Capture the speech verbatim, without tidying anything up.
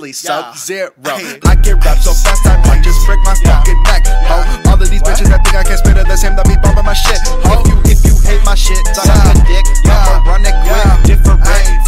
Basically Yeah. Sub-Zero. Hey. I get rap so fast I might just break my Yeah. fucking neck. Ho, all of these bitches that think I can't spit are the same that be bumping my shit. Ho, if you, if you hate my shit, suck Yeah. a dick. Yeah. I'ma run it quick. Yeah. Different. Hey.